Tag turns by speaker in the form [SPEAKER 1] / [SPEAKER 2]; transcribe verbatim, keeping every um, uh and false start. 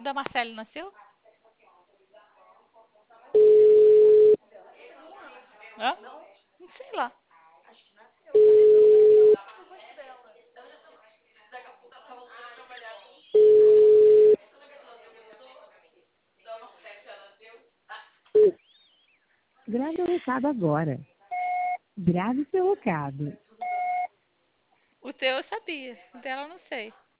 [SPEAKER 1] Da Marcele nasceu? Hã? Não sei lá.
[SPEAKER 2] Grave o recado agora. Grave seu recado.
[SPEAKER 1] O teu eu sabia. O dela eu não sei.